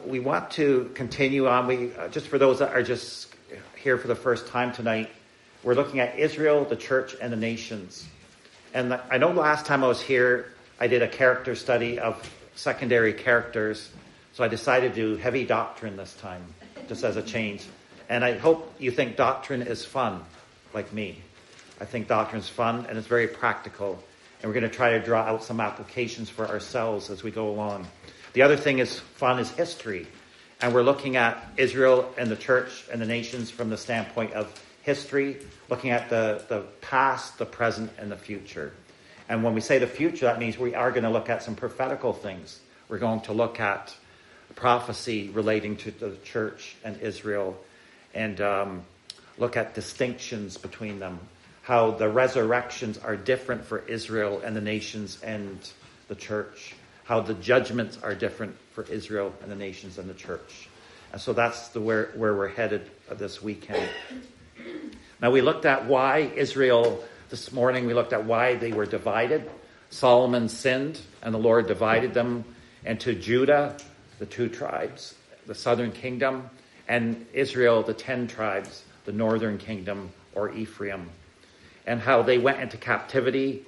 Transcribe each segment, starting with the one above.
we want to continue on. We just for those that are just here for the first time tonight, we're looking at Israel, the church, and the nations. And I know last time I was here, I did a character study of secondary characters. So I decided to do heavy doctrine this time, just as a change. And I hope you think doctrine is fun, like me. I think doctrine is fun, and it's very practical. And we're going to try to draw out some applications for ourselves as we go along. The other thing is fun is history. And we're looking at Israel and the church and the nations from the standpoint of history, looking at the past, the present, and the future. And when we say the future, that means we are going to look at some prophetical things. We're going to look at prophecy relating to the church and Israel, and look at distinctions between them, how the resurrections are different for Israel and the nations and the church, how the judgments are different for Israel and the nations and the church. And so that's where we're headed this weekend. Now we looked at why Israel, this morning we looked at why they were divided. Solomon sinned and the Lord divided them into Judah, the 2 tribes, the southern kingdom, and Israel, the 10 tribes, the northern kingdom, or Ephraim. And how they went into captivity,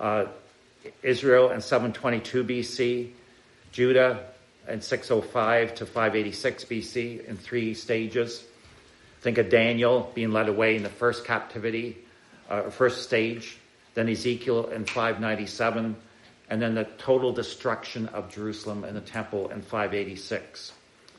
Israel in 722 BC, Judah in 605 to 586 BC in 3 stages. Think of Daniel being led away in the first captivity, first stage, then Ezekiel in 597, and then the total destruction of Jerusalem and the temple in 586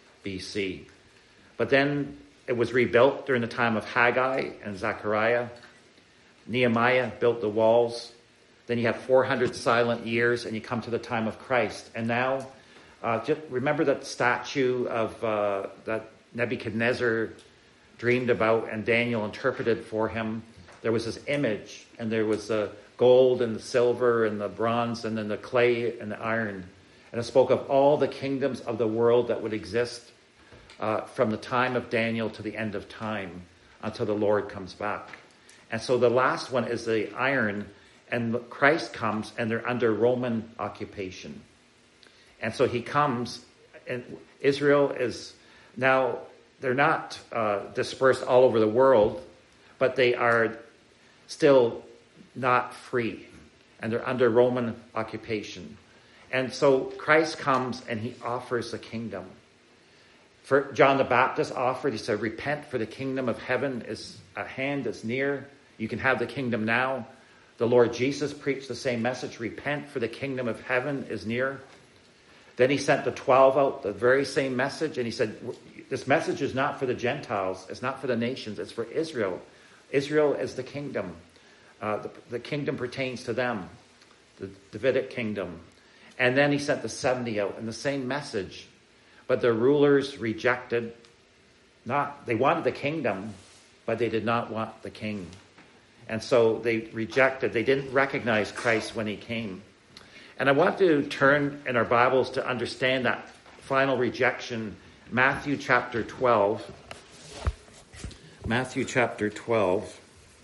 BC. But then it was rebuilt during the time of Haggai and Zechariah. Nehemiah built the walls. Then you have 400 silent years, and you come to the time of Christ. And now, just remember that statue of that Nebuchadnezzar dreamed about and Daniel interpreted for him. There was this image, and there was the gold and the silver and the bronze and then the clay and the iron. And it spoke of all the kingdoms of the world that would exist from the time of Daniel to the end of time until the Lord comes back. And so the last one is the iron, and Christ comes and they're under Roman occupation. And so he comes, and Israel is now, they're not dispersed all over the world, but they are still not free, and they're under Roman occupation. And so Christ comes and he offers the kingdom. For John the Baptist offered, he said, repent, for the kingdom of heaven is at hand, is near. You can have the kingdom now. The Lord Jesus preached the same message, repent, for the kingdom of heaven is near. Then he sent the 12 out, the very same message, and he said, this message is not for the Gentiles, it's not for the nations, it's for Israel. Israel is the kingdom. The kingdom pertains to them, the Davidic kingdom. And then he sent the 70 out in the same message. But the rulers rejected, they wanted the kingdom, but they did not want the king. And so they rejected, they didn't recognize Christ when he came. And I want to turn in our Bibles to understand that final rejection. Matthew chapter 12. Matthew chapter 12.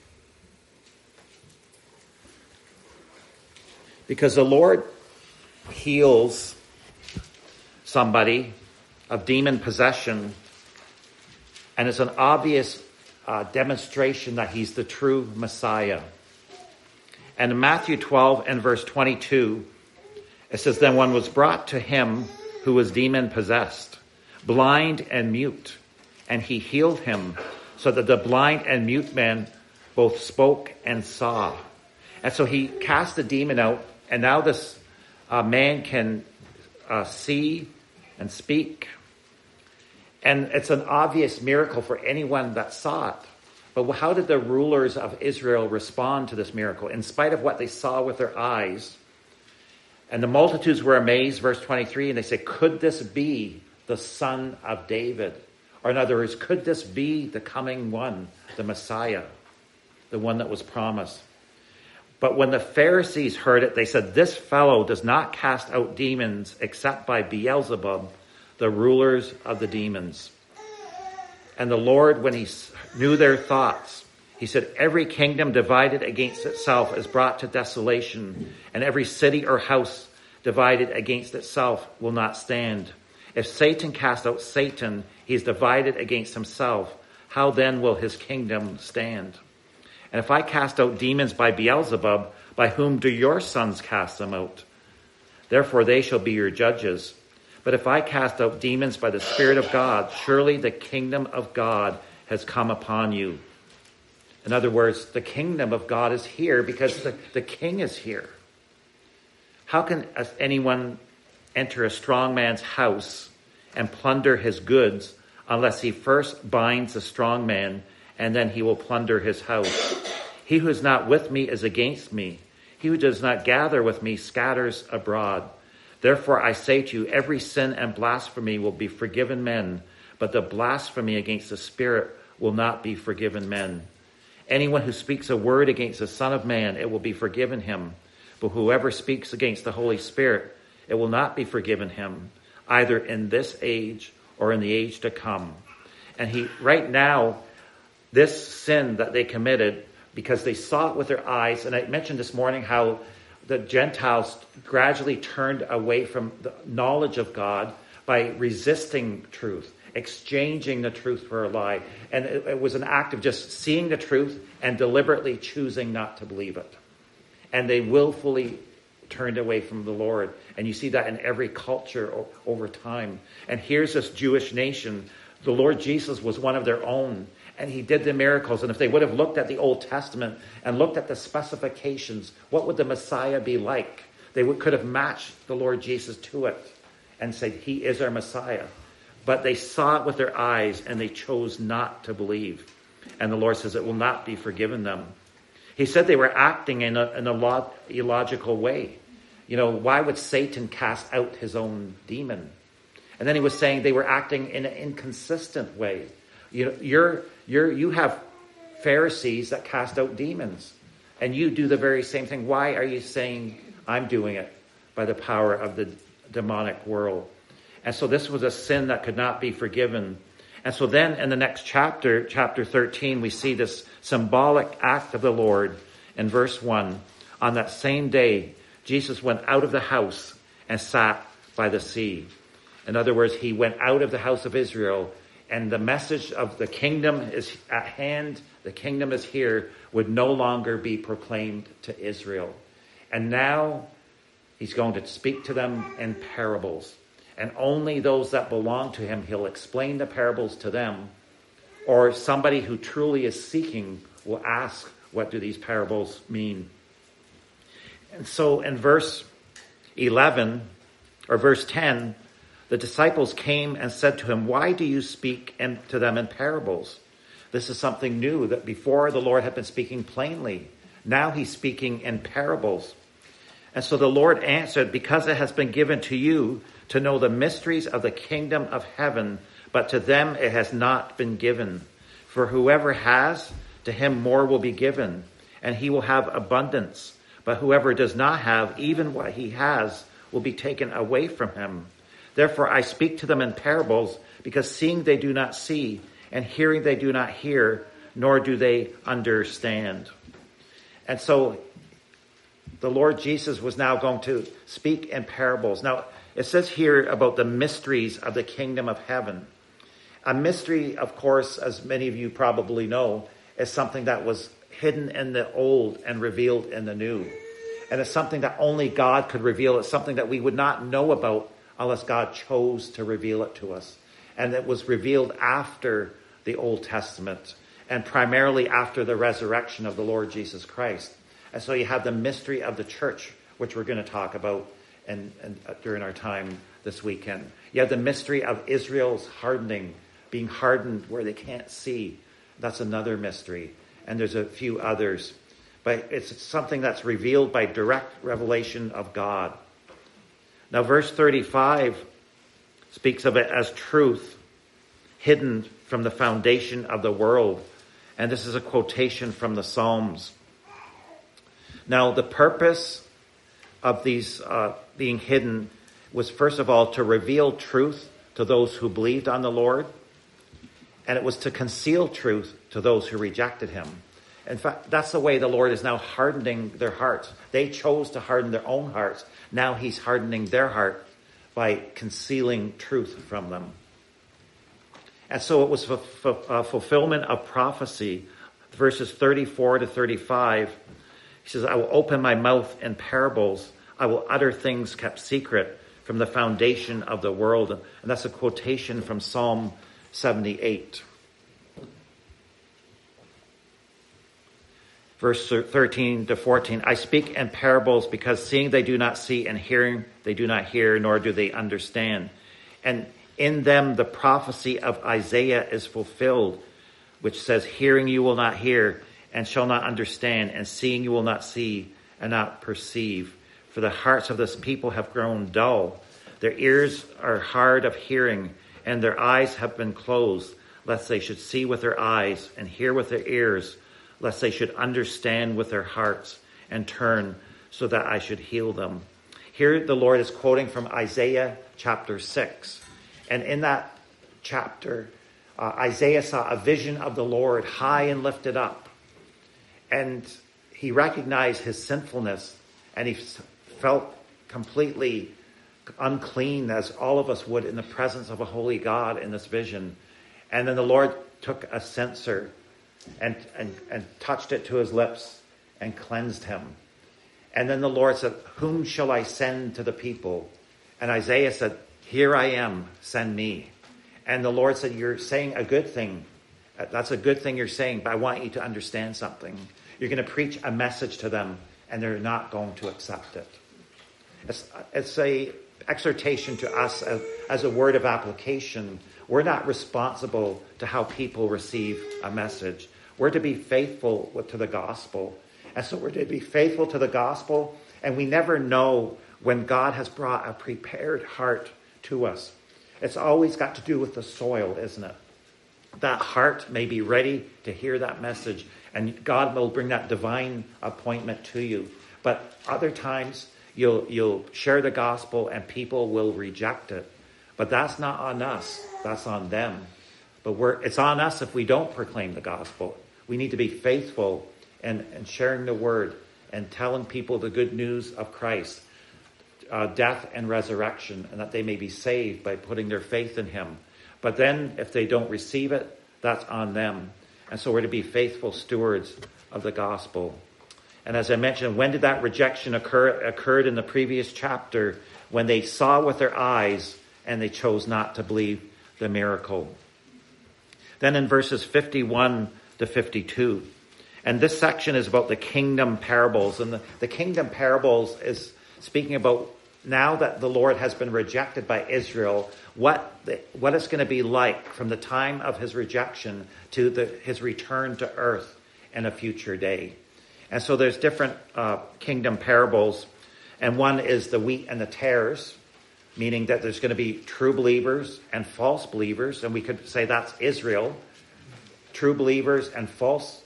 Because the Lord heals somebody of demon possession, and it's an obvious demonstration that he's the true Messiah. And in Matthew 12 and verse 22, it says, then one was brought to him who was demon possessed, blind and mute, and he healed him, so that the blind and mute man both spoke and saw. And so he cast the demon out, and now this man can see and speak. And it's an obvious miracle for anyone that saw it. But how did the rulers of Israel respond to this miracle? In spite of what they saw with their eyes, and the multitudes were amazed, verse 23, and they said, could this be the son of David? Or in other words, could this be the coming one, the Messiah, the one that was promised? But when the Pharisees heard it, they said, this fellow does not cast out demons except by Beelzebub, the rulers of the demons. And the Lord, when he knew their thoughts, he said, every kingdom divided against itself is brought to desolation, and every city or house divided against itself will not stand. If Satan cast out Satan, he is divided against himself. How then will his kingdom stand? And if I cast out demons by Beelzebub, by whom do your sons cast them out? Therefore they shall be your judges. But if I cast out demons by the Spirit of God, surely the kingdom of God has come upon you. In other words, the kingdom of God is here because the king is here. How can anyone enter a strong man's house and plunder his goods unless he first binds the strong man, and then he will plunder his house? He who is not with me is against me. He who does not gather with me scatters abroad. Therefore I say to you, every sin and blasphemy will be forgiven men, but the blasphemy against the Spirit will not be forgiven men. Anyone who speaks a word against the Son of Man, it will be forgiven him. But whoever speaks against the Holy Spirit, it will not be forgiven him, either in this age or in the age to come. And right now, this sin that they committed, because they saw it with their eyes, and I mentioned this morning how the Gentiles gradually turned away from the knowledge of God by resisting truth, exchanging the truth for a lie. And it was an act of just seeing the truth and deliberately choosing not to believe it. And they willfully turned away from the Lord. And you see that in every culture over time. And here's this Jewish nation. The Lord Jesus was one of their own, and he did the miracles. And if they would have looked at the Old Testament and looked at the specifications, what would the Messiah be like? They could have matched the Lord Jesus to it and said, he is our Messiah. But they saw it with their eyes and they chose not to believe. And the Lord says it will not be forgiven them. He said they were acting in a illogical way. You know, why would Satan cast out his own demon? And then he was saying they were acting in an inconsistent way. You have Pharisees that cast out demons, and you do the very same thing. Why are you saying I'm doing it? By the power of the demonic world. And so this was a sin that could not be forgiven. And so then in the next chapter, chapter 13, we see this symbolic act of the Lord in verse 1. On that same day, Jesus went out of the house and sat by the sea. In other words, he went out of the house of Israel, and the message of the kingdom is at hand, the kingdom is here, would no longer be proclaimed to Israel. And now he's going to speak to them in parables. And only those that belong to him, he'll explain the parables to them. Or somebody who truly is seeking will ask, what do these parables mean? And so in verse 11, or verse 10, the disciples came and said to him, why do you speak to them in parables? This is something new, that before the Lord had been speaking plainly. Now he's speaking in parables. And so the Lord answered, because it has been given to you to know the mysteries of the kingdom of heaven, but to them it has not been given. For whoever has, to him more will be given, and he will have abundance. But whoever does not have, even what he has, will be taken away from him. Therefore I speak to them in parables, because seeing they do not see, and hearing they do not hear, nor do they understand. And so the Lord Jesus was now going to speak in parables. Now, it says here about the mysteries of the kingdom of heaven. A mystery, of course, as many of you probably know, is something that was hidden in the old and revealed in the new. And it's something that only God could reveal. It's something that we would not know about unless God chose to reveal it to us. And it was revealed after the Old Testament, and primarily after the resurrection of the Lord Jesus Christ. And so you have the mystery of the church, which we're going to talk about and during our time this weekend. You have the mystery of Israel's hardening, being hardened where they can't see. That's another mystery. And there's a few others. But it's something that's revealed by direct revelation of God. Now, verse 35 speaks of it as truth hidden from the foundation of the world. And this is a quotation from the Psalms. Now, the purpose of these being hidden was, first of all, to reveal truth to those who believed on the Lord. And it was to conceal truth to those who rejected him. In fact, that's the way the Lord is now hardening their hearts. They chose to harden their own hearts. Now he's hardening their heart by concealing truth from them. And so it was a fulfillment of prophecy. Verses 34 to 35, he says, I will open my mouth in parables. I will utter things kept secret from the foundation of the world. And that's a quotation from Psalm 78. Verse 13 to 14, I speak in parables because seeing they do not see and hearing they do not hear, nor do they understand. And in them the prophecy of Isaiah is fulfilled, which says, hearing you will not hear and shall not understand, and seeing you will not see and not perceive. For the hearts of this people have grown dull. Their ears are hard of hearing, and their eyes have been closed, lest they should see with their eyes and hear with their ears, lest they should understand with their hearts and turn so that I should heal them. Here the Lord is quoting from Isaiah chapter 6. And in that chapter, Isaiah saw a vision of the Lord high and lifted up. And he recognized his sinfulness, and he felt completely unclean, as all of us would in the presence of a holy God in this vision. And then the Lord took a censer and touched it to his lips and cleansed him. And then the Lord said, whom shall I send to the people? And Isaiah said, here I am, send me. And the Lord said, you're saying a good thing. That's a good thing you're saying, but I want you to understand something. You're going to preach a message to them, and they're not going to accept it. It's a exhortation to us as a word of application. We're not responsible to how people receive a message. We're to be faithful to the gospel. And so we're to be faithful to the gospel, and we never know when God has brought a prepared heart to us. It's always got to do with the soil, isn't it? That heart may be ready to hear that message, and God will bring that divine appointment to you. But other times, you'll share the gospel and people will reject it. But that's not on us. That's on them. But it's on us if we don't proclaim the gospel. We need to be faithful in sharing the word and telling people the good news of Christ, death and resurrection, and that they may be saved by putting their faith in him. But then if they don't receive it, that's on them. And so we're to be faithful stewards of the gospel. And as I mentioned, when did that rejection occur? It occurred in the previous chapter, when they saw with their eyes and they chose not to believe the miracle. Then in verses 51 to 52, and this section is about the kingdom parables. And the kingdom parables is speaking about now that the Lord has been rejected by Israel, what it's going to be like from the time of his rejection to his return to earth in a future day. And so there's different kingdom parables. And one is the wheat and the tares, meaning that there's going to be true believers and false believers. And we could say that's Israel, true believers and false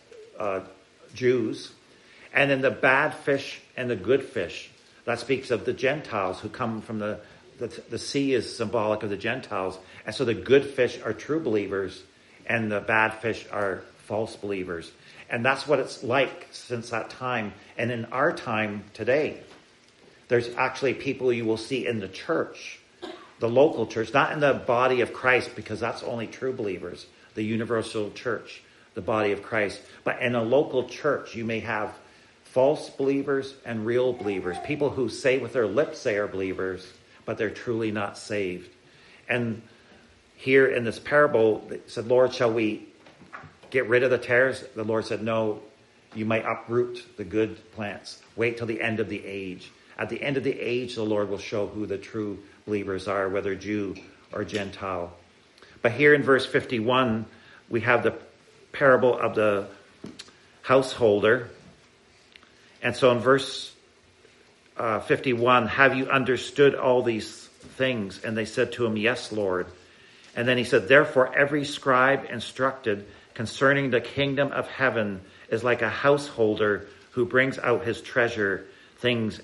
Jews. And then the bad fish and the good fish. That speaks of the Gentiles who come from the sea is symbolic of the Gentiles. And so the good fish are true believers and the bad fish are false believers. And that's what it's like since that time. And in our time today, there's actually people you will see in the church, the local church, not in the body of Christ, because that's only true believers, the universal church, the body of Christ. But in a local church, you may have false believers and real believers, people who say with their lips they are believers, but they're truly not saved. And here in this parable, it said, Lord, shall we get rid of the tares? The Lord said, no, you might uproot the good plants. Wait till the end of the age. At the end of the age, the Lord will show who the true believers are, whether Jew or Gentile. But here in verse 51, we have the parable of the householder. And so in verse 51, have you understood all these things? And they said to him, yes, Lord. And then he said, therefore every scribe instructed concerning the kingdom of heaven is like a householder who brings out his treasure, things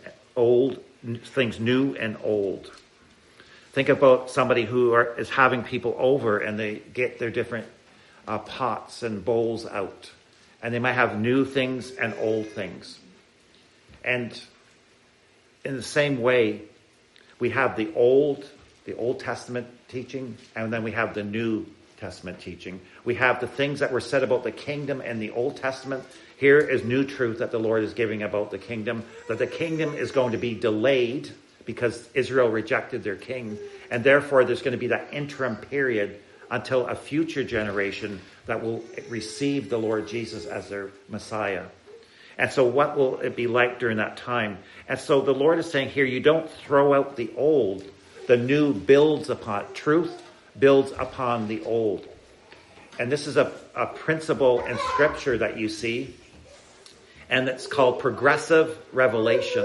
new and old. Think about somebody who is having people over and they get their different pots and bowls out. And they might have new things and old things. And in the same way, we have the old the Old Testament teaching, and then we have the New Testament teaching. We have the things that were said about the kingdom in the Old Testament. Here is new truth that the Lord is giving about the kingdom, that the kingdom is going to be delayed because Israel rejected their king, and therefore there's going to be that interim period until a future generation that will receive the Lord Jesus as their Messiah. And so what will it be like during that time? And so the Lord is saying here, you don't throw out the old. The new builds upon truth, builds upon the old. And this is a principle in Scripture that you see, and it's called progressive revelation.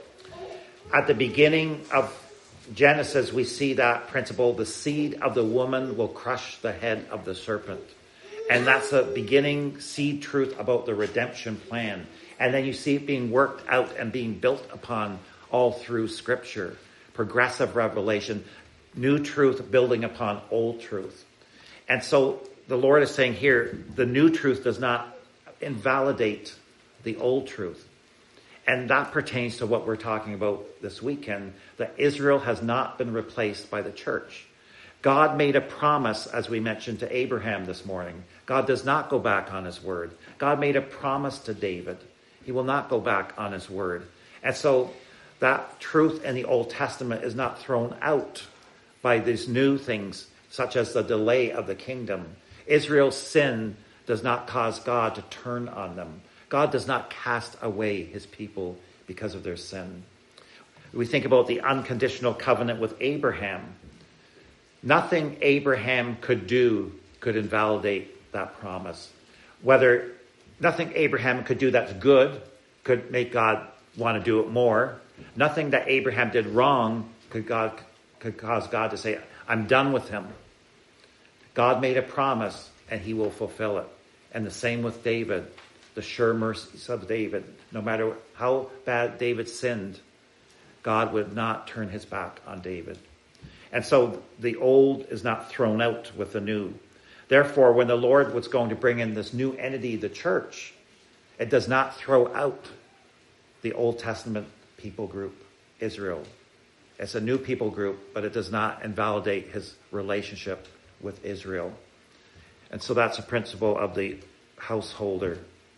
At the beginning of Genesis, we see that principle. The seed of the woman will crush the head of the serpent. And that's a beginning seed truth about the redemption plan. And then you see it being worked out and being built upon all through Scripture. Progressive revelation, new truth building upon old truth. And so the Lord is saying here, the new truth does not invalidate the old truth. And that pertains to what we're talking about this weekend, that Israel has not been replaced by the church. God made a promise, as we mentioned, to Abraham this morning. God does not go back on his word. God made a promise to David. He will not go back on his word. And so that truth in the Old Testament is not thrown out by these new things, such as the delay of the kingdom. Israel's sin does not cause God to turn on them. God does not cast away his people because of their sin. We think about the unconditional covenant with Abraham. Nothing Abraham could do could invalidate that promise. Nothing Abraham could do that's good could make God want to do it more. Nothing that Abraham did wrong could cause God to say, I'm done with him. God made a promise and he will fulfill it. And the same with David. The sure mercies of David. No matter how bad David sinned, God would not turn his back on David. And so the old is not thrown out with the new. Therefore, when the Lord was going to bring in this new entity, the church, it does not throw out the Old Testament people group, Israel. It's a new people group, but it does not invalidate his relationship with Israel. And so that's a principle of the householder.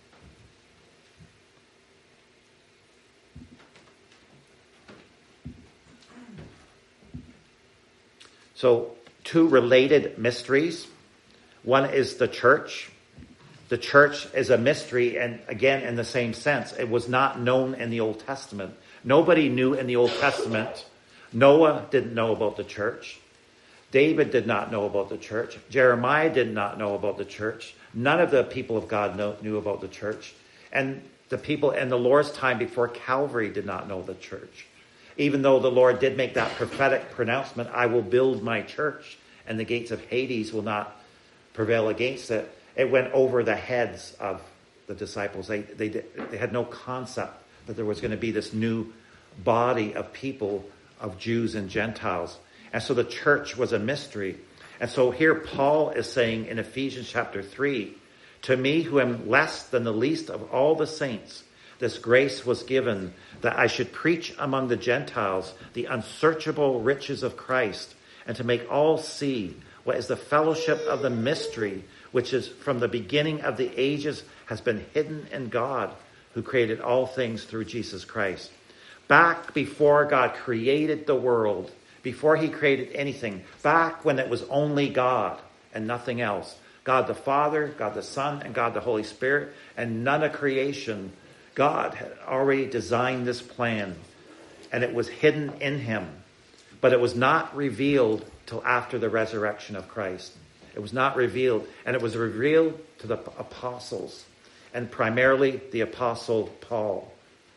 So, two related mysteries. One is the church. The church is a mystery, and again, in the same sense, it was not known in the Old Testament. Nobody knew in the Old Testament. Noah didn't know about the church. David did not know about the church. Jeremiah did not know about the church. None of the people of God knew about the church. And the people in the Lord's time before Calvary did not know the church. Even though the Lord did make that prophetic pronouncement, I will build my church, and the gates of Hades will not prevail against it. It went over the heads of the disciples. They had no concept that there was going to be this new body of people, of Jews and Gentiles. And so the church was a mystery. And so here Paul is saying in Ephesians chapter 3, to me who am less than the least of all the saints, this grace was given that I should preach among the Gentiles the unsearchable riches of Christ, and to make all see what is the fellowship of the mystery, which is from the beginning of the ages has been hidden in God, who created all things through Jesus Christ. Back before God created the world, before he created anything, back when it was only God and nothing else, God the Father, God the Son, and God the Holy Spirit, and none of creation, God had already designed this plan, and it was hidden in him. But it was not revealed till after the resurrection of Christ. It was not revealed, and it was revealed to the apostles, and primarily the apostle Paul.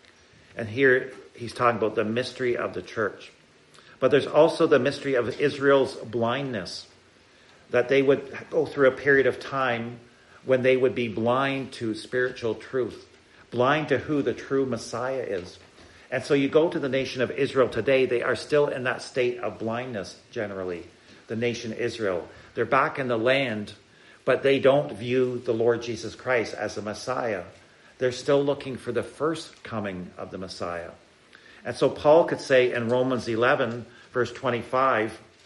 And here he's talking about the mystery of the church. But there's also the mystery of Israel's blindness, that they would go through a period of time when they would be blind to spiritual truth, blind to who the true Messiah is. And so you go to the nation of Israel today, they are still in that state of blindness generally, the nation Israel. They're back in the land, but they don't view the Lord Jesus Christ as the Messiah. They're still looking for the first coming of the Messiah. And so Paul could say in Romans 11, verse 25,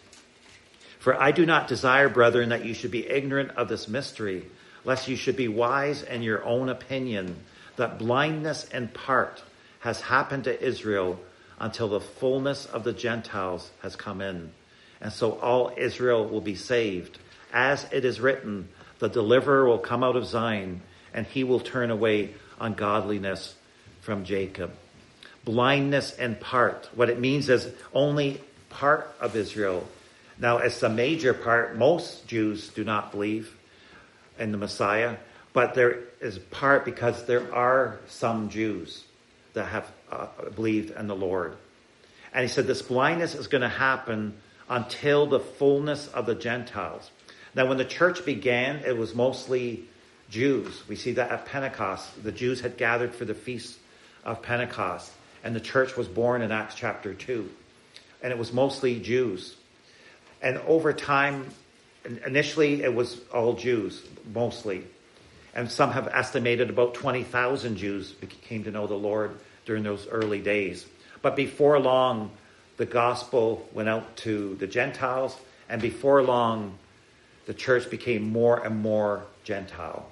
For I do not desire, brethren, that you should be ignorant of this mystery, lest you should be wise in your own opinion, that blindness in part has happened to Israel until the fullness of the Gentiles has come in. And so all Israel will be saved. As it is written, the deliverer will come out of Zion, and he will turn away ungodliness from Jacob. Blindness in part. What it means is only part of Israel. Now, it's a major part. Most Jews do not believe in the Messiah, but there is part because there are some Jews that have believed in the Lord. And he said this blindness is going to happen until the fullness of the Gentiles. Now, when the church began, it was mostly Jews. We see that at Pentecost. The Jews had gathered for the feast of Pentecost, and the church was born in Acts chapter 2. And it was mostly Jews. And over time, initially it was all Jews, mostly. And some have estimated about 20,000 Jews came to know the Lord during those early days. But before long, the gospel went out to the Gentiles, and before long, the church became more and more Gentile.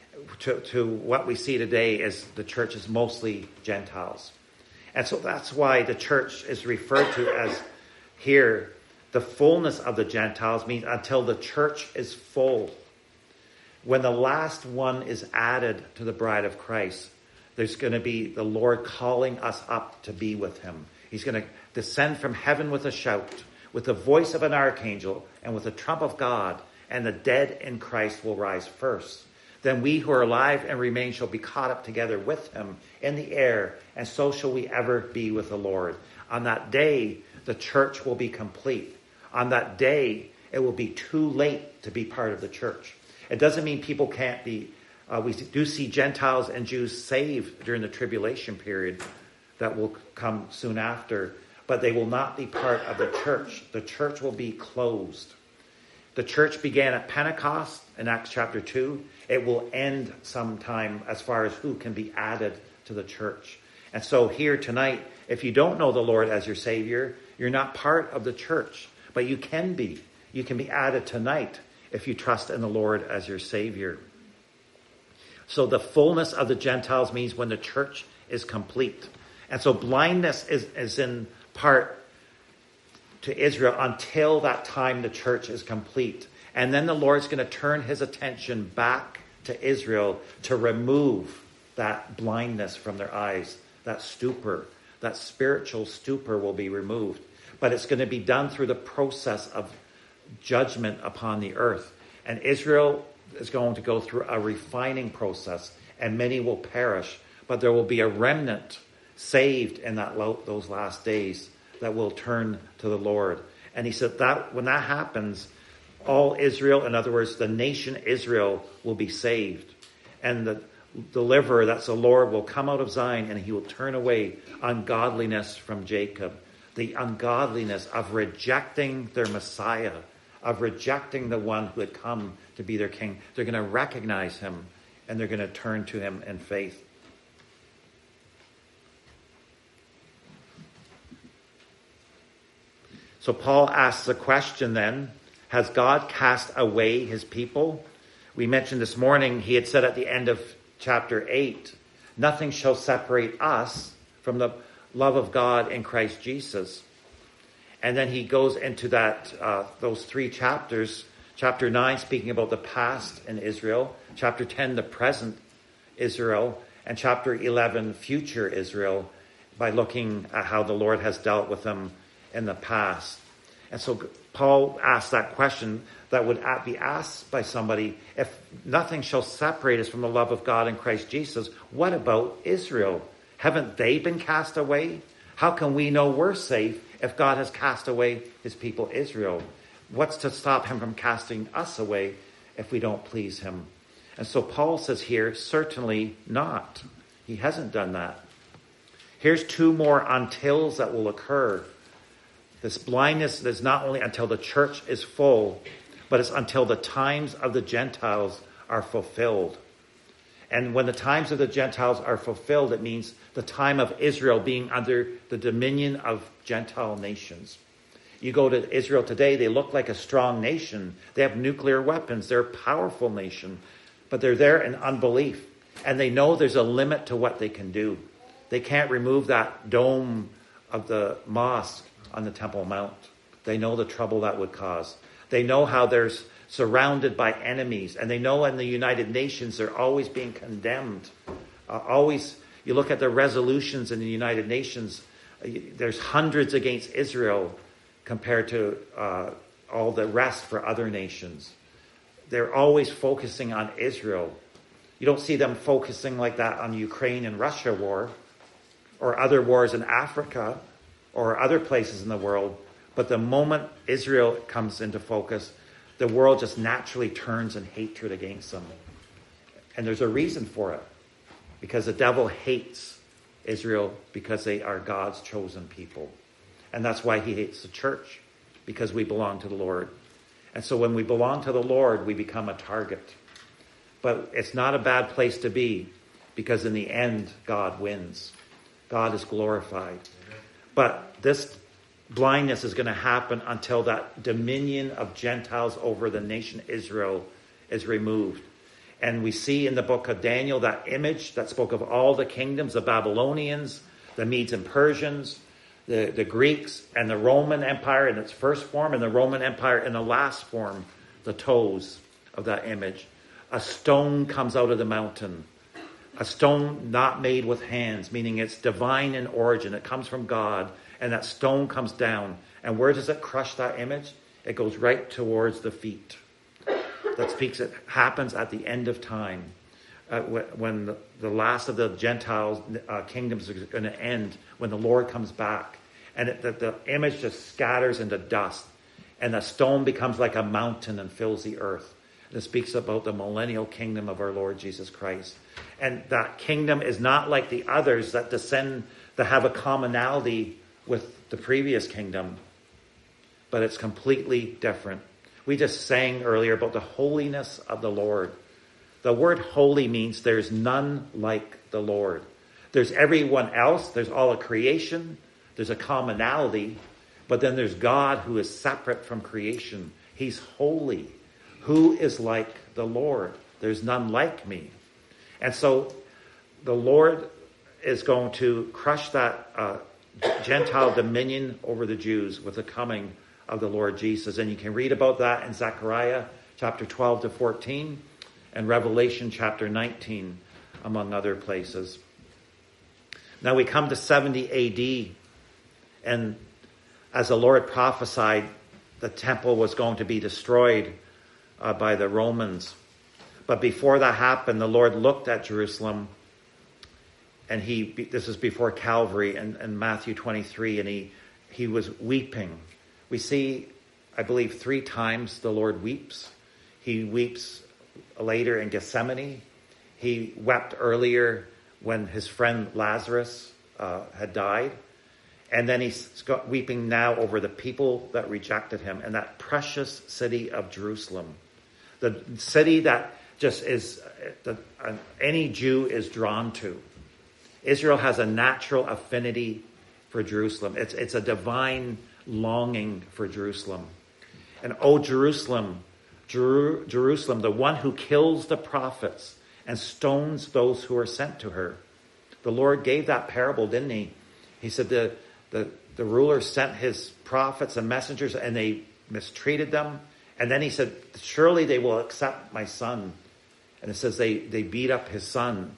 To what we see today is the church is mostly Gentiles. And so that's why the church is referred to as here, the fullness of the Gentiles means until the church is full. When the last one is added to the bride of Christ, there's going to be the Lord calling us up to be with him. He's going to descend from heaven with a shout, with the voice of an archangel, and with the trump of God, and the dead in Christ will rise first. Then we who are alive and remain shall be caught up together with him in the air, and so shall we ever be with the Lord. On that day, the church will be complete. On that day, it will be too late to be part of the church. It doesn't mean people can't be. We do see Gentiles and Jews saved during the tribulation period that will come soon after, but they will not be part of the church. The church will be closed. The church began at Pentecost in Acts chapter 2. It will end sometime as far as who can be added to the church. And so here tonight, if you don't know the Lord as your Savior, you're not part of the church, but you can be. You can be added tonight if you trust in the Lord as your Savior. So the fullness of the Gentiles means when the church is complete. And so blindness is in part to Israel until that time the church is complete. And then the Lord's going to turn his attention back to Israel to remove that blindness from their eyes, that stupor, that spiritual stupor will be removed. But it's going to be done through the process of judgment upon the earth. And Israel is going to go through a refining process, and many will perish. But there will be a remnant saved in those last days that will turn to the Lord. And he said that when that happens, all Israel, in other words, the nation Israel, will be saved. And the deliverer, that's the Lord, will come out of Zion, and he will turn away ungodliness from Jacob. The ungodliness of rejecting their Messiah, of rejecting the one who had come to be their king. They're going to recognize him, and they're going to turn to him in faith. So Paul asks the question then, has God cast away his people? We mentioned this morning, he had said at the end of chapter 8, nothing shall separate us from the love of God in Christ Jesus. And then he goes into that those three chapters. Chapter 9 speaking about the past in Israel. Chapter 10, the present Israel. And chapter 11, future Israel, by looking at how the Lord has dealt with them in the past. And so Paul asks that question that would be asked by somebody, if nothing shall separate us from the love of God in Christ Jesus, what about Israel? Haven't they been cast away? How can we know we're safe if God has cast away his people Israel? What's to stop him from casting us away if we don't please him? And so Paul says here, certainly not. He hasn't done that. Here's two more untils that will occur. This blindness is not only until the church is full, but it's until the times of the Gentiles are fulfilled. And when the times of the Gentiles are fulfilled, it means the time of Israel being under the dominion of Gentile nations. You go to Israel today, they look like a strong nation. They have nuclear weapons. They're a powerful nation. But they're there in unbelief. And they know there's a limit to what they can do. They can't remove that dome of the mosque on the Temple Mount. They know the trouble that would cause. They know how they're surrounded by enemies. And they know in the United Nations they're always being condemned. You look at the resolutions in the United Nations, there's hundreds against Israel compared to all the rest for other nations. They're always focusing on Israel. You don't see them focusing like that on Ukraine and Russia war or other wars in Africa or other places in the world. But the moment Israel comes into focus, the world just naturally turns in hatred against them. And there's a reason for it. Because the devil hates Israel because they are God's chosen people. And that's why he hates the church, because we belong to the Lord. And so when we belong to the Lord, we become a target. But it's not a bad place to be, because in the end, God wins. God is glorified. But this blindness is going to happen until that dominion of Gentiles over the nation Israel is removed. And we see in the book of Daniel that image that spoke of all the kingdoms, the Babylonians, the Medes and Persians, the Greeks, and the Roman Empire in its first form, and the Roman Empire in the last form, the toes of that image. A stone comes out of the mountain. A stone not made with hands, meaning it's divine in origin. It comes from God, and that stone comes down. And where does it crush that image? It goes right towards the feet. That speaks, it happens at the end of time, when the last of the Gentiles kingdoms is going to end, when the Lord comes back. And the image just scatters into dust, and the stone becomes like a mountain and fills the earth. And it speaks about the millennial kingdom of our Lord Jesus Christ. And that kingdom is not like the others that descend, that have a commonality with the previous kingdom, but it's completely different. We just sang earlier about the holiness of the Lord. The word holy means there's none like the Lord. There's everyone else. There's all of creation. There's a commonality. But then there's God who is separate from creation. He's holy. Who is like the Lord? There's none like me. And so the Lord is going to crush that Gentile dominion over the Jews with the coming of the Lord Jesus. And you can read about that in Zechariah chapter 12 to 14 and Revelation chapter 19, among other places. Now we come to 70 AD, and as the Lord prophesied, the temple was going to be destroyed by the Romans. But before that happened, the Lord looked at Jerusalem, and this is before Calvary in Matthew 23, and he was weeping. We see, I believe, 3 times the Lord weeps. He weeps later in Gethsemane. He wept earlier when his friend Lazarus had died. And then he's weeping now over the people that rejected him and that precious city of Jerusalem. The city that just is, any Jew is drawn to. Israel has a natural affinity for Jerusalem. It's a divine longing for Jerusalem. And oh, Jerusalem, Jerusalem, the one who kills the prophets and stones those who are sent to her. The Lord gave that parable, didn't he? He said the ruler sent his prophets and messengers and they mistreated them. And then he said, surely they will accept my son. And it says they beat up his son.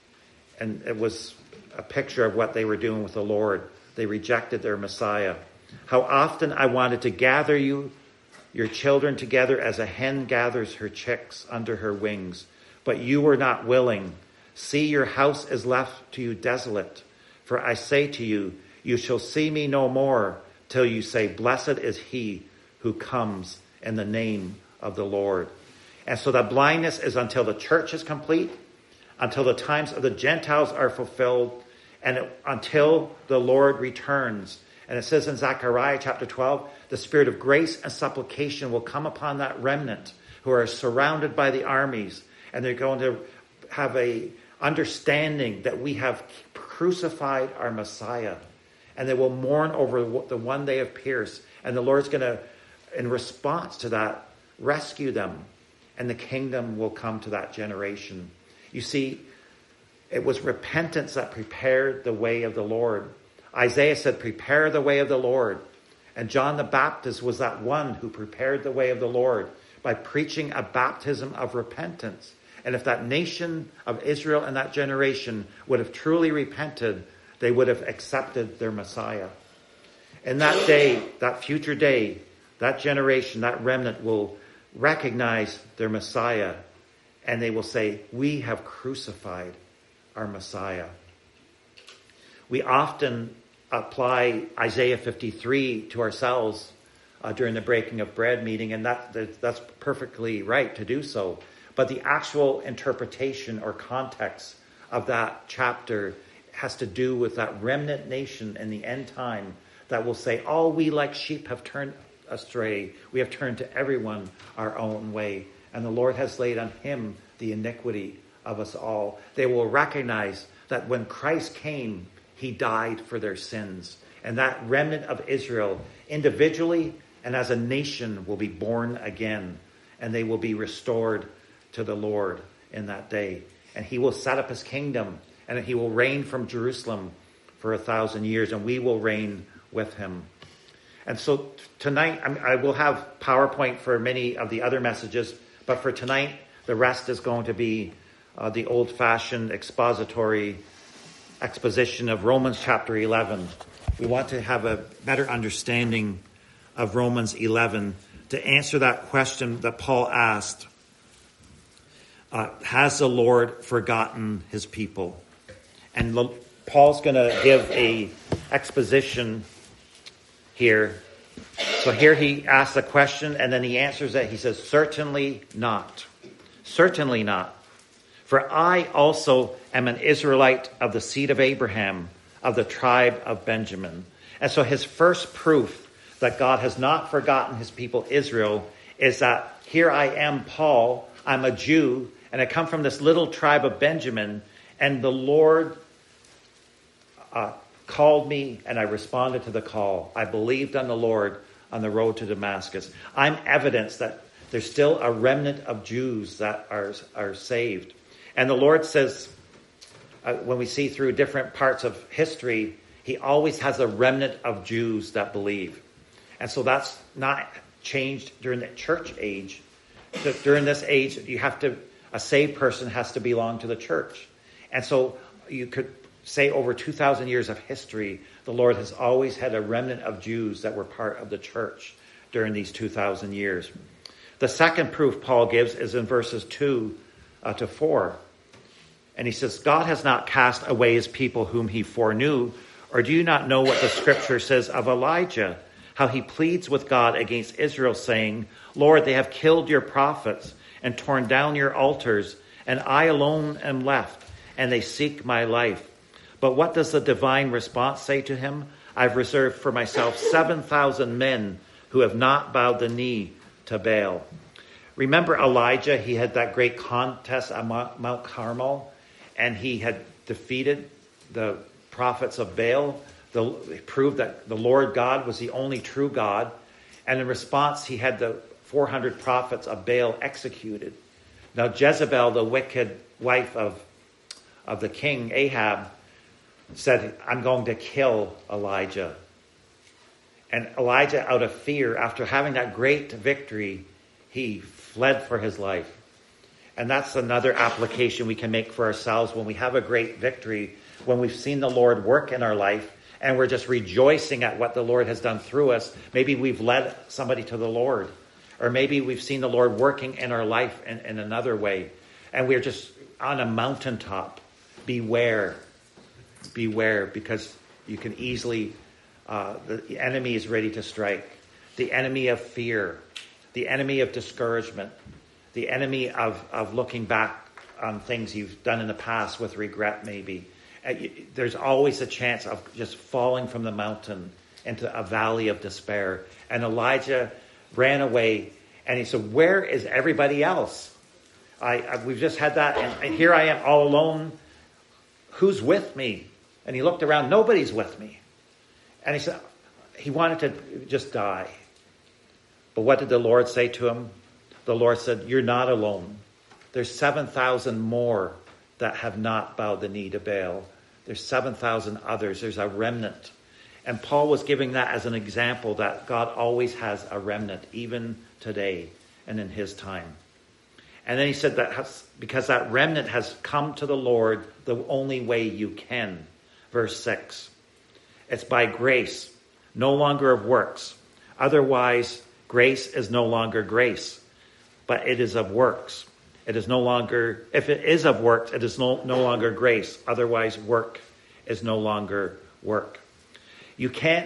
And it was a picture of what they were doing with the Lord. They rejected their Messiah. How often I wanted to gather you, your children, together as a hen gathers her chicks under her wings. But you were not willing. See, your house is left to you desolate. For I say to you, you shall see me no more till you say, blessed is he who comes in the name of the Lord. And so the blindness is until the church is complete, until the times of the Gentiles are fulfilled, and until the Lord returns. And it says in Zechariah chapter 12, the spirit of grace and supplication will come upon that remnant who are surrounded by the armies. And they're going to have a understanding that we have crucified our Messiah. And they will mourn over the one they have pierced. And the Lord's going to, in response to that, rescue them. And the kingdom will come to that generation. You see, it was repentance that prepared the way of the Lord. Isaiah said, prepare the way of the Lord. And John the Baptist was that one who prepared the way of the Lord by preaching a baptism of repentance. And if that nation of Israel and that generation would have truly repented, they would have accepted their Messiah. In that day, that future day, that generation, that remnant will recognize their Messiah, and they will say, we have crucified our Messiah. We often apply Isaiah 53 to ourselves during the breaking of bread meeting, and that's perfectly right to do so. But the actual interpretation or context of that chapter has to do with that remnant nation in the end time that will say, all we like sheep have turned astray. We have turned to everyone our own way. And the Lord has laid on him the iniquity of us all. They will recognize that when Christ came, he died for their sins. And that remnant of Israel, individually and as a nation, will be born again. And they will be restored to the Lord in that day. And he will set up his kingdom. And he will reign from Jerusalem for 1,000 years. And we will reign with him. And so tonight, I will have PowerPoint for many of the other messages. But for tonight, the rest is going to be the old-fashioned exposition of Romans chapter 11. We want to have a better understanding of Romans 11 to answer that question that Paul asked. Has the Lord forgotten his people? And Paul's going to give a exposition here. So here he asks a question and then he answers it. He says, certainly not. Certainly not. For I also am an Israelite of the seed of Abraham, of the tribe of Benjamin. And so his first proof that God has not forgotten his people Israel is that here I am, Paul, I'm a Jew, and I come from this little tribe of Benjamin, and the Lord called me and I responded to the call. I believed on the Lord on the road to Damascus. I'm evidence that there's still a remnant of Jews that are saved. And the Lord says, when we see through different parts of history, he always has a remnant of Jews that believe. And so that's not changed during the church age. So during this age, a saved person has to belong to the church. And so you could say over 2,000 years of history, the Lord has always had a remnant of Jews that were part of the church during these 2,000 years. The second proof Paul gives is in verses 2 to 4. And he says, God has not cast away his people whom he foreknew. Or do you not know what the scripture says of Elijah? How he pleads with God against Israel, saying, Lord, they have killed your prophets and torn down your altars, and I alone am left, and they seek my life. But what does the divine response say to him? I've reserved for myself 7,000 men who have not bowed the knee to Baal. Remember Elijah? He had that great contest at Mount Carmel, and he had defeated the prophets of Baal. He proved that the Lord God was the only true God. And in response, he had the 400 prophets of Baal executed. Now Jezebel, the wicked wife of the king Ahab, said, I'm going to kill Elijah. And Elijah, out of fear, after having that great victory, he fled for his life. And that's another application we can make for ourselves when we have a great victory, when we've seen the Lord work in our life, and we're just rejoicing at what the Lord has done through us. Maybe we've led somebody to the Lord, or maybe we've seen the Lord working in our life in another way, and we're just on a mountaintop. Beware, because you can easily, the enemy is ready to strike. The enemy of fear, the enemy of discouragement, the enemy of looking back on things you've done in the past with regret maybe. There's always a chance of just falling from the mountain into a valley of despair. And Elijah ran away, and he said, where is everybody else? We've just had that, and here I am all alone. Who's with me? And he looked around, nobody's with me. And he said, he wanted to just die. But what did the Lord say to him? The Lord said, you're not alone. There's 7,000 more that have not bowed the knee to Baal. There's 7,000 others. There's a remnant. And Paul was giving that as an example that God always has a remnant, even today and in his time. And then he said that because that remnant has come to the Lord the only way you can. Verse 6. It's by grace, no longer of works. Otherwise, grace is no longer grace, but it is of works. It is no longer, if it is of works, it is no longer grace. Otherwise, work is no longer work. You can't,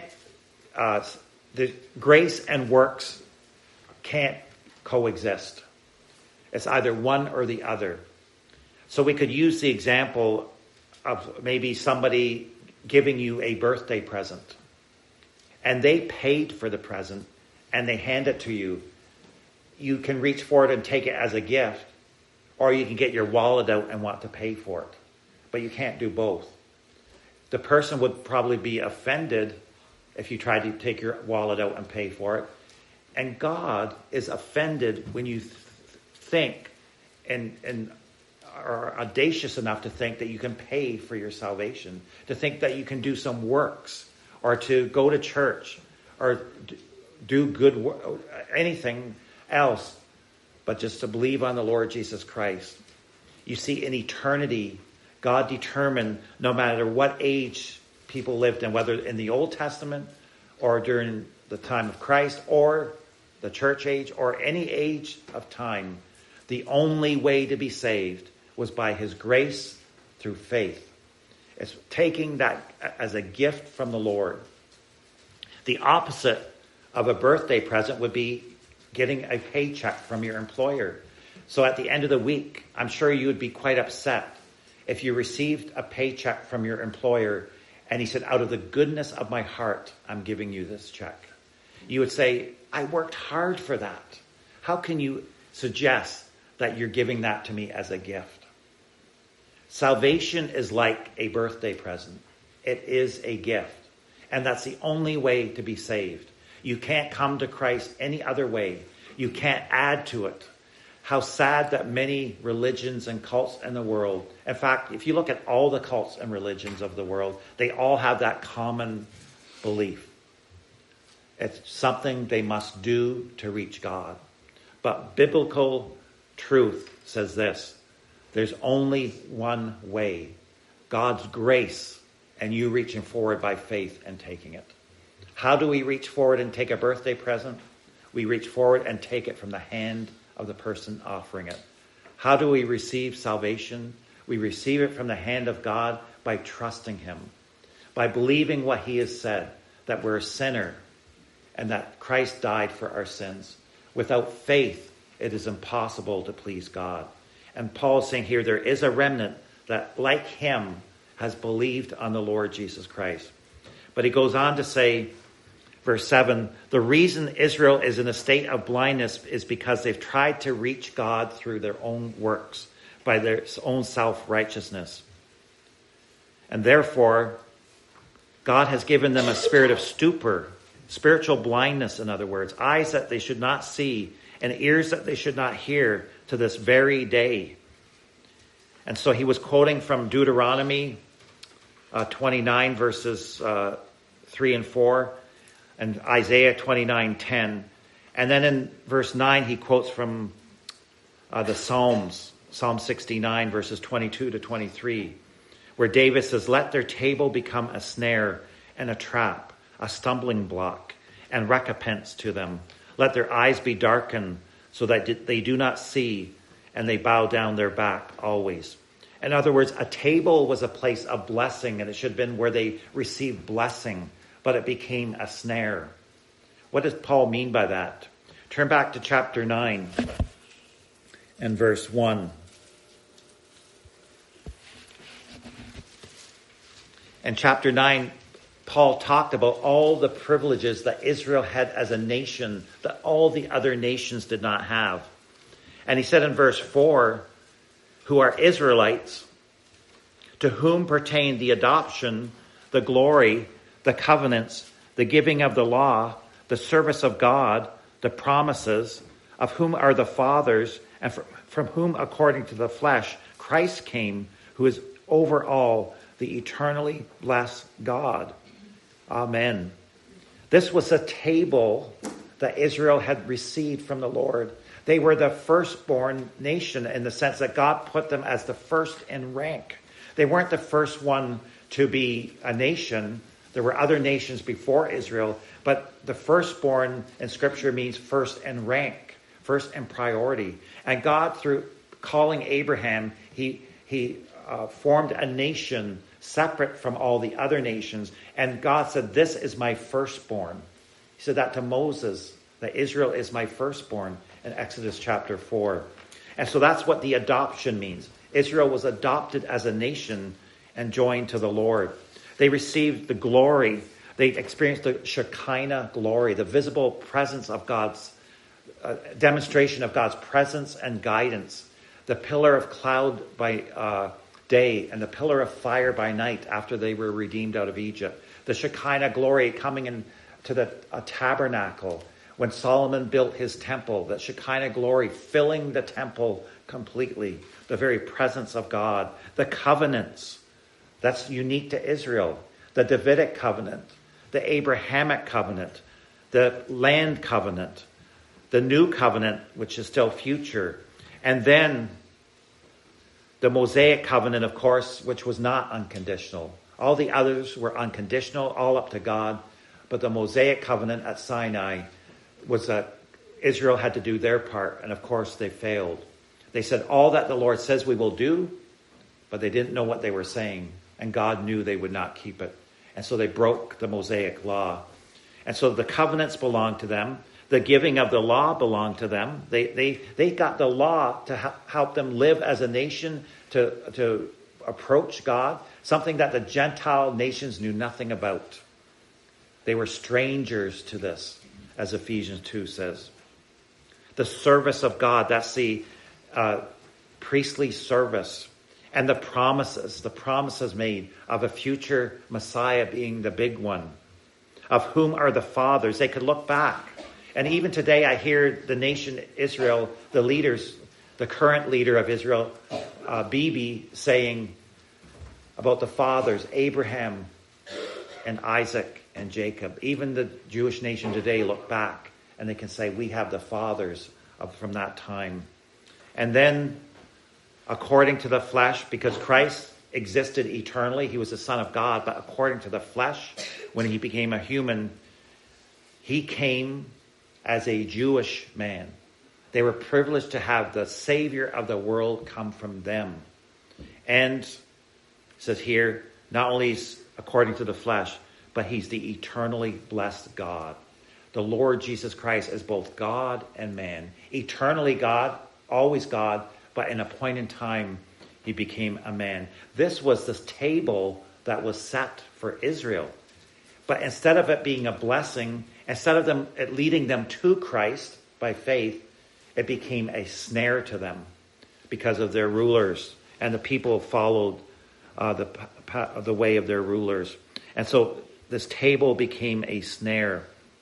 the grace and works can't coexist. It's either one or the other. So we could use the example of maybe somebody giving you a birthday present. And they paid for the present and they hand it to you. You can reach for it and take it as a gift. Or you can get your wallet out and want to pay for it. But you can't do both. The person would probably be offended if you tried to take your wallet out and pay for it. And God is offended when you think and are audacious enough to think that you can pay for your salvation, to think that you can do some works, or to go to church, or do good work, anything else, but just to believe on the Lord Jesus Christ. You see, in eternity, God determined no matter what age people lived in, whether in the Old Testament or during the time of Christ or the church age or any age of time, the only way to be saved was by his grace through faith. It's taking that as a gift from the Lord. The opposite of a birthday present would be getting a paycheck from your employer. So at the end of the week, I'm sure you would be quite upset if you received a paycheck from your employer and he said, out of the goodness of my heart, I'm giving you this check. You would say, I worked hard for that. How can you suggest that you're giving that to me as a gift? Salvation is like a birthday present. It is a gift. And that's the only way to be saved. You can't come to Christ any other way. You can't add to it. How sad that many religions and cults in the world, in fact, if you look at all the cults and religions of the world, they all have that common belief. It's something they must do to reach God. But biblical truth says this: there's only one way. God's grace, and you reaching forward by faith and taking it. How do we reach forward and take a birthday present? We reach forward and take it from the hand of the person offering it. How do we receive salvation? We receive it from the hand of God by trusting him, by believing what he has said, that we're a sinner and that Christ died for our sins. Without faith, it is impossible to please God. And Paul's saying here, there is a remnant that, like him, has believed on the Lord Jesus Christ. But he goes on to say, verse 7, the reason Israel is in a state of blindness is because they've tried to reach God through their own works, by their own self-righteousness. And therefore, God has given them a spirit of stupor, spiritual blindness, in other words, eyes that they should not see and ears that they should not hear to this very day. And so he was quoting from Deuteronomy 29 verses 3 and 4 and Isaiah 29:10. And then in verse 9 he quotes from the Psalms, Psalm 69 verses 22 to 23, where David says, let their table become a snare and a trap, a stumbling block and recompense to them. Let their eyes be darkened so that they do not see, and they bow down their back always. In other words, a table was a place of blessing, and it should have been where they received blessing, but it became a snare. What does Paul mean by that? Turn back to chapter 9 and verse 1. In chapter 9, Paul talked about all the privileges that Israel had as a nation that all the other nations did not have. And he said in verse 4, who are Israelites, to whom pertain the adoption, the glory, the covenants, the giving of the law, the service of God, the promises, of whom are the fathers, and from whom, according to the flesh, Christ came, who is over all, the eternally blessed God. Amen. This was a table that Israel had received from the Lord. They were the firstborn nation in the sense that God put them as the first in rank. They weren't the first one to be a nation. There were other nations before Israel, but the firstborn in Scripture means first in rank, first in priority. And God, through calling Abraham, he formed a nation separate from all the other nations. And God said, this is my firstborn. He said that to Moses, that Israel is my firstborn in Exodus chapter 4. And so that's what the adoption means. Israel was adopted as a nation and joined to the Lord. They received the glory. They experienced the Shekinah glory, the visible presence of God's demonstration of God's presence and guidance. The pillar of cloud by day and the pillar of fire by night after they were redeemed out of Egypt. The Shekinah glory coming into the tabernacle when Solomon built his temple. The Shekinah glory filling the temple completely. The very presence of God. The covenants. That's unique to Israel. The Davidic covenant. The Abrahamic covenant. The land covenant. The new covenant, which is still future. And then the Mosaic covenant, of course, which was not unconditional. All the others were unconditional, all up to God. But the Mosaic covenant at Sinai was that Israel had to do their part. And of course, they failed. They said all that the Lord says we will do, but they didn't know what they were saying. And God knew they would not keep it. And so they broke the Mosaic law. And so the covenants belonged to them. The giving of the law belonged to them. They got the law to help them live as a nation, to approach God, something that the Gentile nations knew nothing about. They were strangers to this, as Ephesians 2 says. The service of God, that's the priestly service. And the promises made of a future Messiah being the big one. Of whom are the fathers? They could look back. And even today I hear the nation Israel, the leaders, the current leader of Israel, Bibi, saying about the fathers, Abraham and Isaac and Jacob. Even the Jewish nation today look back and they can say, we have the fathers from that time. And then, according to the flesh, because Christ existed eternally, he was the Son of God, but according to the flesh, when he became a human, he came as a Jewish man. They were privileged to have the Savior of the world come from them. And it says here, not only according to the flesh, but he's the eternally blessed God. The Lord Jesus Christ is both God and man. Eternally God, always God, but in a point in time, he became a man. This was the table that was set for Israel. But instead of it being a blessing, instead of it leading them to Christ by faith, it became a snare to them because of their rulers. And the people followed the way of their rulers. And so this table became a snare.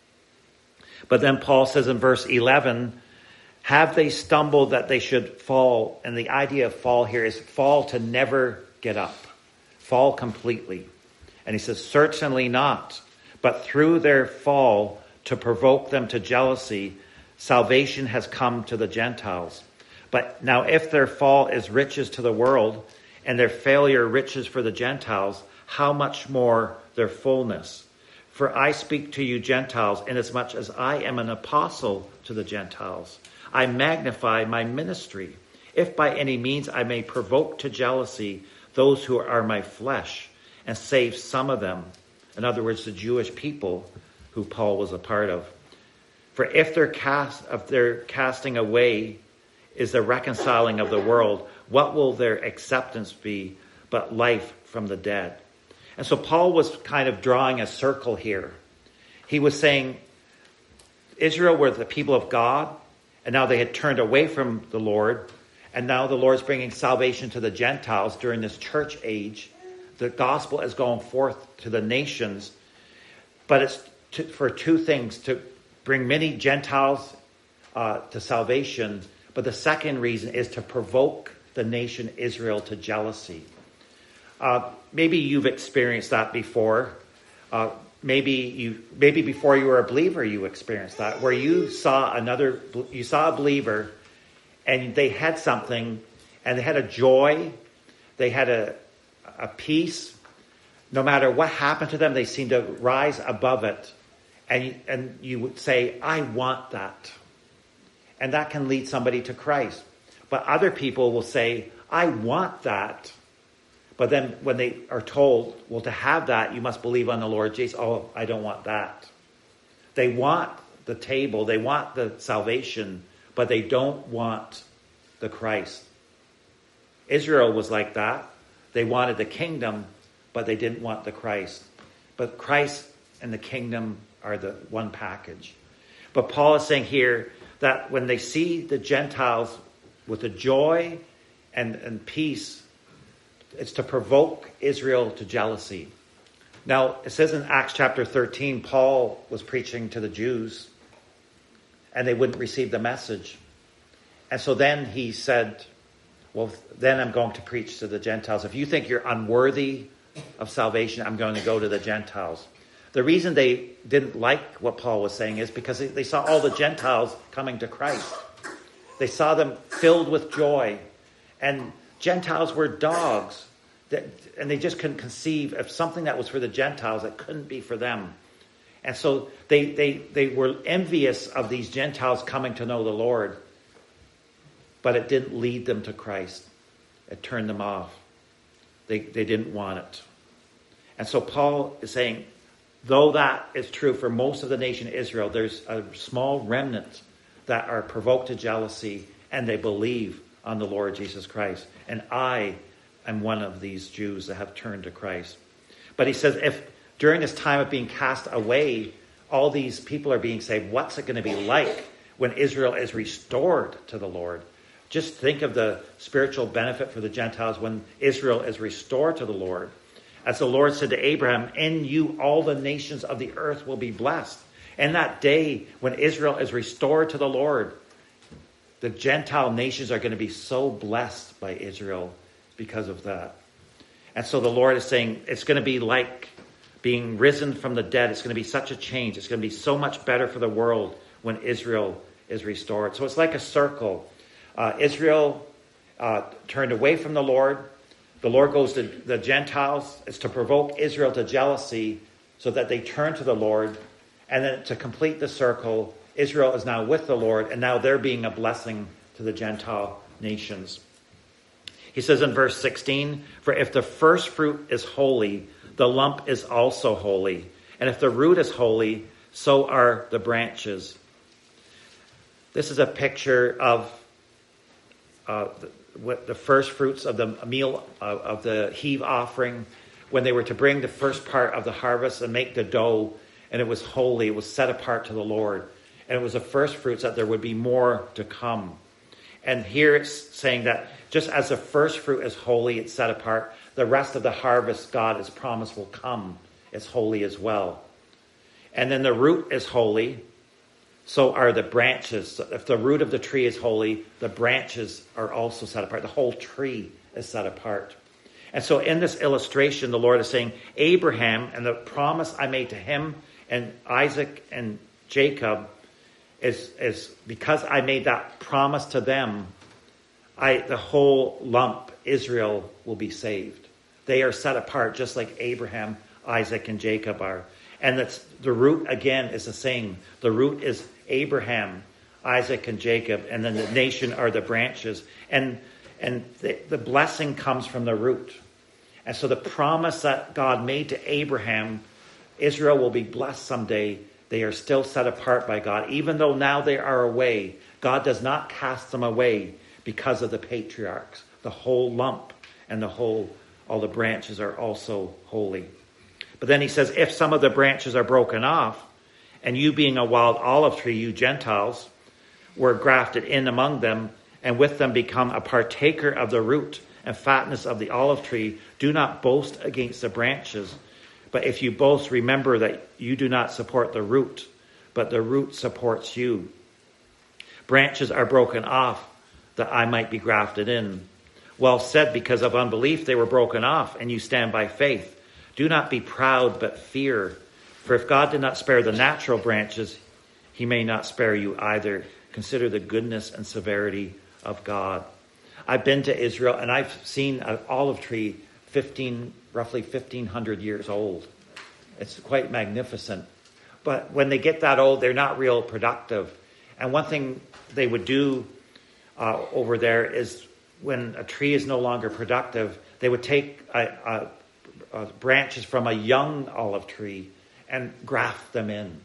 But then Paul says in verse 11, have they stumbled that they should fall? And the idea of fall here is fall to never get up. Fall completely. And he says, certainly not. But through their fall, to provoke them to jealousy, salvation has come to the Gentiles. But now if their fall is riches to the world, and their failure riches for the Gentiles, how much more their fullness? For I speak to you Gentiles, inasmuch as I am an apostle to the Gentiles. I magnify my ministry, if by any means I may provoke to jealousy those who are my flesh, and save some of them. In other words, the Jewish people who Paul was a part of. For if their casting away is the reconciling of the world, what will their acceptance be but life from the dead? And so Paul was kind of drawing a circle here. He was saying Israel were the people of God, and now they had turned away from the Lord, and now the Lord's bringing salvation to the Gentiles during this church age. The gospel is going forth to the nations, but it's for two things: to bring many Gentiles to salvation, but the second reason is to provoke the nation Israel to jealousy. Maybe you've experienced that before. Maybe before you were a believer, you experienced that, where you saw a believer, and they had something, and they had a joy, they had a peace. No matter what happened to them, they seemed to rise above it, and you would say, "I want that," and that can lead somebody to Christ. But other people will say, "I want that." But then when they are told, well, to have that, you must believe on the Lord Jesus. Oh, I don't want that. They want the table, they want the salvation, but they don't want the Christ. Israel was like that. They wanted the kingdom, but they didn't want the Christ. But Christ and the kingdom are the one package. But Paul is saying here that when they see the Gentiles with the joy and peace, it's to provoke Israel to jealousy. Now, it says in Acts chapter 13, Paul was preaching to the Jews, and they wouldn't receive the message. And so then he said, well, then I'm going to preach to the Gentiles. If you think you're unworthy of salvation, I'm going to go to the Gentiles. The reason they didn't like what Paul was saying is because they saw all the Gentiles coming to Christ. They saw them filled with joy. And Gentiles were dogs. And they just couldn't conceive of something that was for the Gentiles that couldn't be for them. And so they were envious of these Gentiles coming to know the Lord. But it didn't lead them to Christ. It turned them off. They didn't want it. And so Paul is saying, though that is true for most of the nation of Israel, there's a small remnant that are provoked to jealousy, and they believe on the Lord Jesus Christ. And I am one of these Jews that have turned to Christ. But he says, if during this time of being cast away, all these people are being saved, what's it going to be like when Israel is restored to the Lord? Just think of the spiritual benefit for the Gentiles when Israel is restored to the Lord. As the Lord said to Abraham, in you all the nations of the earth will be blessed. And that day when Israel is restored to the Lord, the Gentile nations are going to be so blessed by Israel because of that. And so the Lord is saying it's going to be like being risen from the dead. It's going to be such a change. It's going to be so much better for the world when Israel is restored. So it's like a circle. Israel turned away from the Lord. The Lord goes to the Gentiles. It's to provoke Israel to jealousy so that they turn to the Lord. And then to complete the circle, Israel is now with the Lord, and now they're being a blessing to the Gentile nations. He says in verse 16, for if the first fruit is holy, the lump is also holy. And if the root is holy, so are the branches. This is a picture of the first fruits of the meal of the heave offering, when they were to bring the first part of the harvest and make the dough, and it was holy, it was set apart to the Lord. And it was the first fruits that there would be more to come. And here it's saying that just as the first fruit is holy, it's set apart, the rest of the harvest God has promised will come. It's holy as well. And then the root is holy, so are the branches. If the root of the tree is holy, the branches are also set apart. The whole tree is set apart. And so in this illustration, the Lord is saying, Abraham and the promise I made to him and Isaac and Jacob is because I made that promise to them, the whole lump, Israel, will be saved. They are set apart just like Abraham, Isaac, and Jacob are. And the root, again, is the same. The root is Abraham, Isaac, and Jacob, and then the nation are the branches. And the blessing comes from the root. And so the promise that God made to Abraham, Israel will be blessed someday. They are still set apart by God. Even though now they are away, God does not cast them away because of the patriarchs. The whole lump and all the branches are also holy. But then he says, if some of the branches are broken off, and you being a wild olive tree, you Gentiles, were grafted in among them, and with them become a partaker of the root and fatness of the olive tree, do not boast against the branches, But if you both remember that you do not support the root, but the root supports you. Branches are broken off that I might be grafted in. Well said, because of unbelief they were broken off, and you stand by faith. Do not be proud, but fear. For if God did not spare the natural branches, he may not spare you either. Consider the goodness and severity of God. I've been to Israel, and I've seen an olive tree roughly 1,500 years old. It's quite magnificent. But when they get that old, they're not real productive. And one thing they would do over there is when a tree is no longer productive, they would take branches from a young olive tree and graft them in.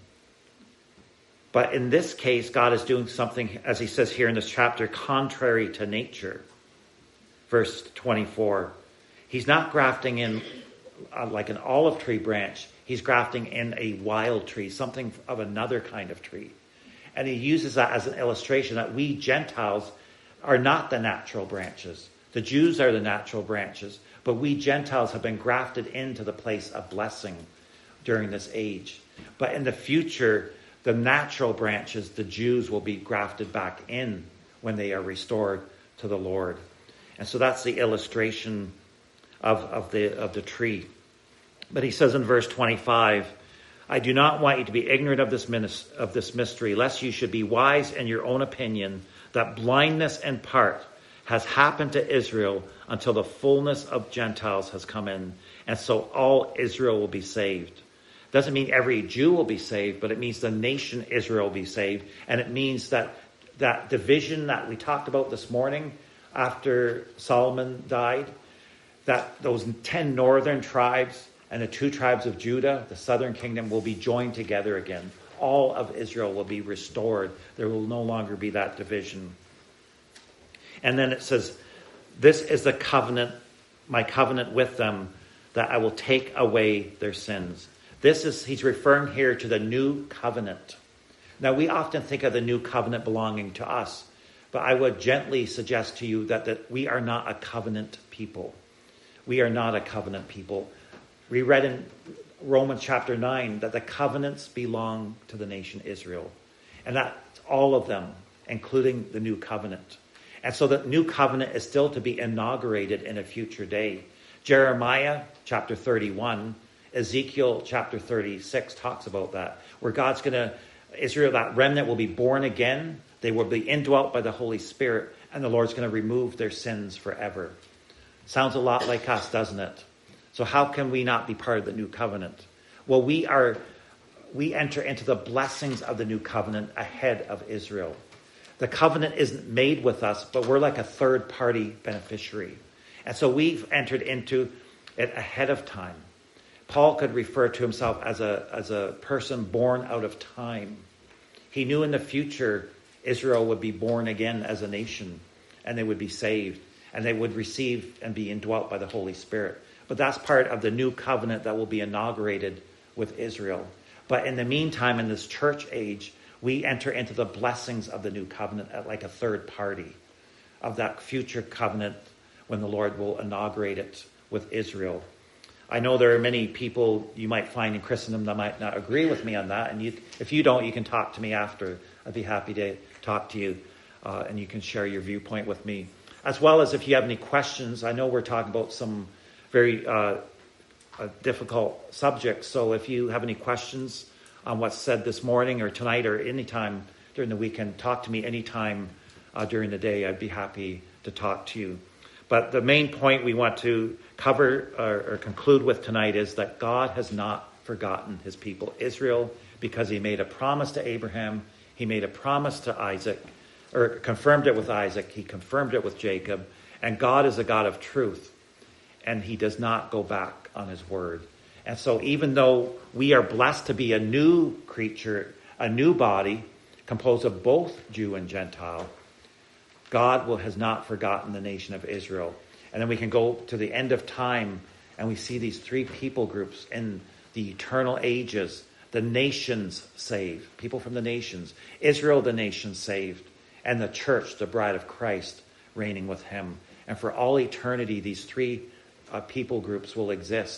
But in this case, God is doing something, as he says here in this chapter, contrary to nature. Verse 24. He's not grafting in like an olive tree branch. He's grafting in a wild tree, something of another kind of tree. And he uses that as an illustration that we Gentiles are not the natural branches. The Jews are the natural branches, but we Gentiles have been grafted into the place of blessing during this age. But in the future, the natural branches, the Jews, will be grafted back in when they are restored to the Lord. And so that's the illustration of the tree. But he says in verse 25, I do not want you to be ignorant of this mystery, lest you should be wise in your own opinion, that blindness in part has happened to Israel until the fullness of Gentiles has come in. And so all Israel will be saved. Doesn't mean every Jew will be saved, but it means the nation Israel will be saved. And it means that that division that we talked about this morning after Solomon died, that those 10 northern tribes and the 2 tribes of Judah, the southern kingdom, will be joined together again. All of Israel will be restored. There will no longer be that division. And then it says, this is the covenant, my covenant with them, that I will take away their sins. He's referring here to the new covenant. Now, we often think of the new covenant belonging to us, but I would gently suggest to you that we are not a covenant people. We are not a covenant people. We read in Romans chapter 9 that the covenants belong to the nation Israel. And that's all of them, including the new covenant. And so the new covenant is still to be inaugurated in a future day. Jeremiah chapter 31, Ezekiel chapter 36 talks about that, where God's going to, Israel, that remnant will be born again. They will be indwelt by the Holy Spirit, and the Lord's going to remove their sins forever. Sounds a lot like us, doesn't it? So how can we not be part of the new covenant? Well, we enter into the blessings of the new covenant ahead of Israel. The covenant isn't made with us, but we're like a third-party beneficiary. And so we've entered into it ahead of time. Paul could refer to himself as a person born out of time. He knew in the future Israel would be born again as a nation, and they would be saved, and they would receive and be indwelt by the Holy Spirit. But that's part of the new covenant that will be inaugurated with Israel. But in the meantime, in this church age, we enter into the blessings of the new covenant at like a third party of that future covenant when the Lord will inaugurate it with Israel. I know there are many people you might find in Christendom that might not agree with me on that. And if you don't, you can talk to me after. I'd be happy to talk to you and you can share your viewpoint with me. As well as if you have any questions. I know we're talking about some very difficult subjects. So if you have any questions on what's said this morning or tonight or any time during the weekend, talk to me anytime during the day. I'd be happy to talk to you. But the main point we want to cover or conclude with tonight is that God has not forgotten his people Israel, because he made a promise to Abraham. He made a promise to Isaac, or confirmed it with Isaac. He confirmed it with Jacob. And God is a God of truth, and he does not go back on his word. And so even though we are blessed to be a new creature, a new body composed of both Jew and Gentile, God has not forgotten the nation of Israel. And then we can go to the end of time and we see these 3 people groups in the eternal ages. The nations saved, people from the nations. Israel, the nation saved. And the church, the bride of Christ, reigning with him. And for all eternity, these 3 people groups will exist.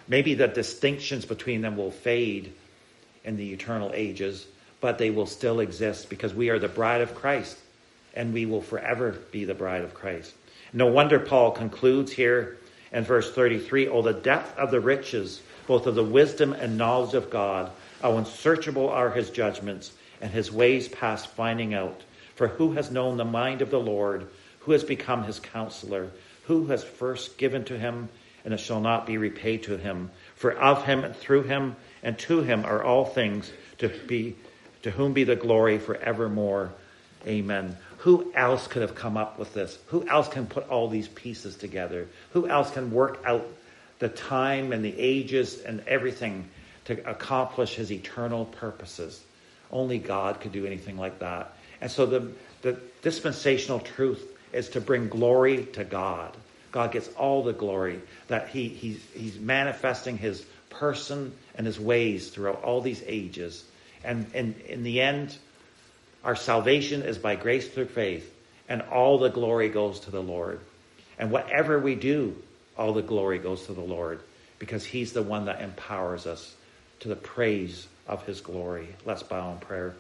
Maybe the distinctions between them will fade in the eternal ages, but they will still exist because we are the bride of Christ, and we will forever be the bride of Christ. No wonder Paul concludes here in verse 33, "Oh, the depth of the riches, both of the wisdom and knowledge of God. How unsearchable are his judgments, and his ways past finding out. For who has known the mind of the Lord? Who has become his counselor? Who has first given to him, and it shall not be repaid to him? For of him, and through him, and to him are all things, to whom be the glory forevermore. Amen." Who else could have come up with this? Who else can put all these pieces together? Who else can work out the time and the ages and everything to accomplish his eternal purposes? Only God could do anything like that. And so the dispensational truth is to bring glory to God. God gets all the glory, that he's manifesting his person and his ways throughout all these ages. And in the end, our salvation is by grace through faith, and all the glory goes to the Lord. And whatever we do, all the glory goes to the Lord, because he's the one that empowers us to the praise of his glory. Let's bow in prayer.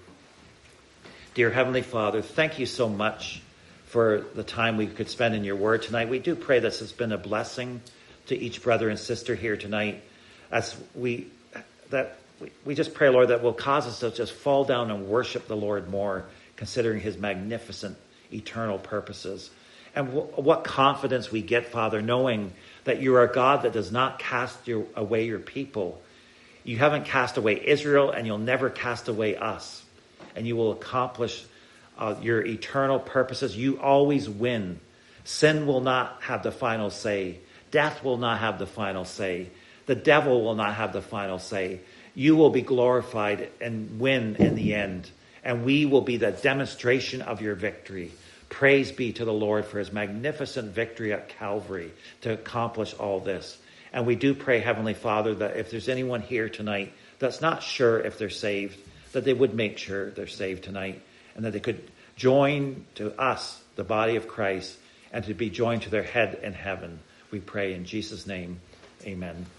Dear Heavenly Father, thank you so much for the time we could spend in your word tonight. We do pray this has been a blessing to each brother and sister here tonight, as we just pray, Lord, that will cause us to just fall down and worship the Lord more, considering his magnificent eternal purposes. And what confidence we get, Father, knowing that you are a God that does not cast away your people. You haven't cast away Israel, and you'll never cast away us. And you will accomplish your eternal purposes. You always win. Sin will not have the final say. Death will not have the final say. The devil will not have the final say. You will be glorified and win in the end. And we will be the demonstration of your victory. Praise be to the Lord for his magnificent victory at Calvary to accomplish all this. And we do pray, Heavenly Father, that if there's anyone here tonight that's not sure if they're saved, that they would make sure they're saved tonight, and that they could join to us, the body of Christ, and to be joined to their head in heaven. We pray in Jesus' name. Amen.